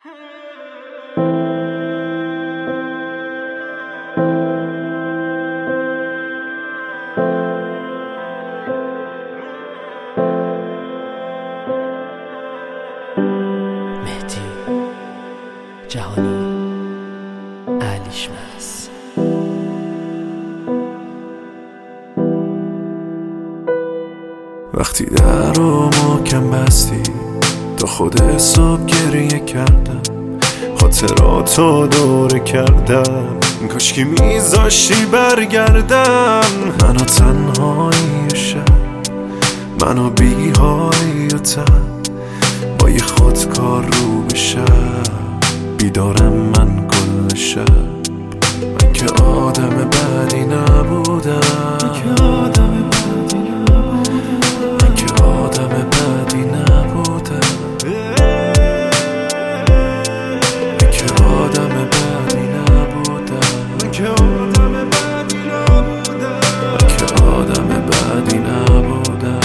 مهدی جهانی علیشمس. وقتی در رو محکم بستی تا خود حساب گریه کردم، خاطراتو دوره کردم، کاش که میذاشتی برگردم. منو تنهایی و شب، منو بیهایی و تب، با یه خودکار رو به شب، بیدارم من کل شب. من که آدم بدی نبودم، من که آدم بدی نبودم، من که آدم بدی نبودم، من که آدم بدی نبودم، من که آدم بدی نبودم.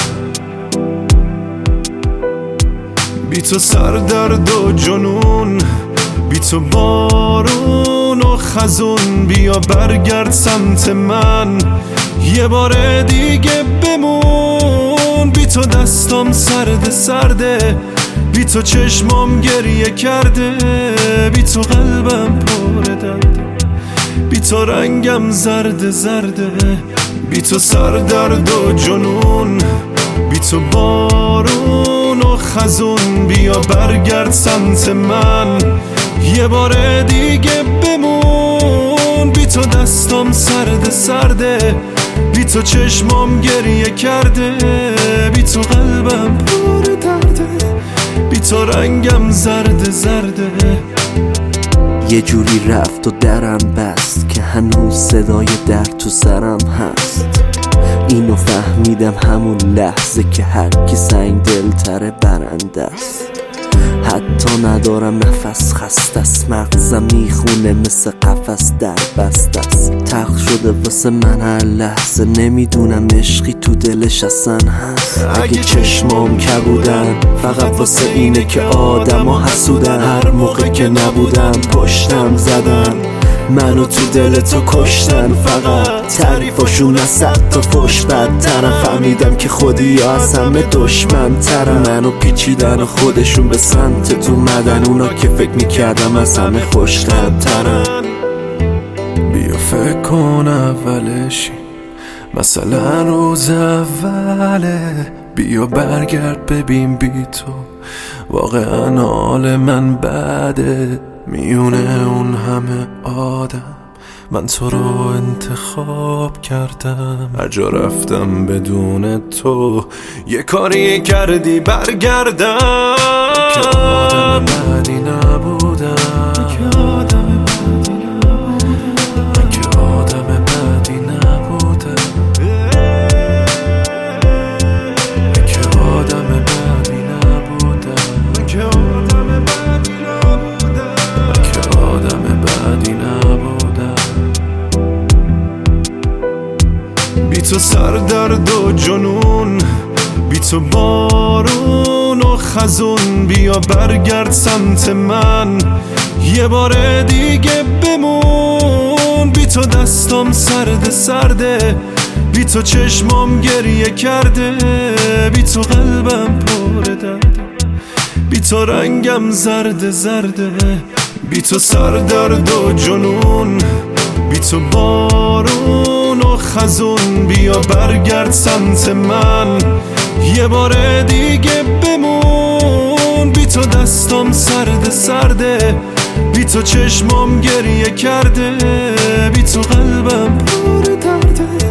بی تو سردرد و جنون، بی تو بارون و خزون، بیا برگرد سمت من یه بار دیگه بمون. بی تو دستام سرده سرده، بی تو چشمام گریه کرده، بی تو قلبم پر درده، بی تو رنگم زرده زرده. بی تو سردرد و جنون، بی تو بارون و خزون، بیا برگرد سمت من یه بار دیگه بمون. بی تو دستام سرده سرده، بی تو چشمام گریه کرده، بی تو قلبم پر درده، بی تو رنگم زرده زرده. یه جوری رفت و درم بست که هنوز صدای در تو سرم هست. اینو فهمیدم همون لحظه که هر کی سنگ دلتره برنده است. حتی ندارم نفس، خسته است، مغزم میخونه مثل قفس در بسته است. تلخ شده واسه من هر لحظه، نمیدونم عشقی تو دلش اصلا هست. اگه چشمام کبودن فقط واسه اینه که آدم ها حسودن، هر موقع که نبودم پشتم زدن، منو تو دل تو کشتن. فقط تعریفاشون از 100 تا فش بدترم. فهمیدم که خودی از همه دشمن ترم. منو پیچیدن و خودشون به سمت تو مدن، اونا که فکر میکردم از همه خوش‌طبع‌ترن. بیا فکر کن اولشی، مثلا روز اوله. بیا برگرد ببین بی تو واقعا حال من بده. میونه اون همه آدم من تو رو انتخاب کردم. هر جا رفتم بدون تو یه کاری کردی برگردم. که آدم بدی نبودم، که آدم بدی نبودم، که آدم بدی نبودم، که آدم بدی نبودم، که آدم بدی نبودم، که آدم بدی نبودم. بی تو سردرد و جنون، بی تو بارون و خزون، بیا برگرد سمت من یه بار دیگه بمون. بی تو دستام سرده سرده، بی تو چشمام گریه کرده، بی تو قلبم پر درده، بی تو رنگم زرده زرده. بی تو سردرد و جنون، بی تو بارون و خزون، بیا برگرد سمت من یه بار دیگه بمون. بی تو دستام سرده سرده، بی تو چشمام گریه کرده، بی تو قلبم پر درده،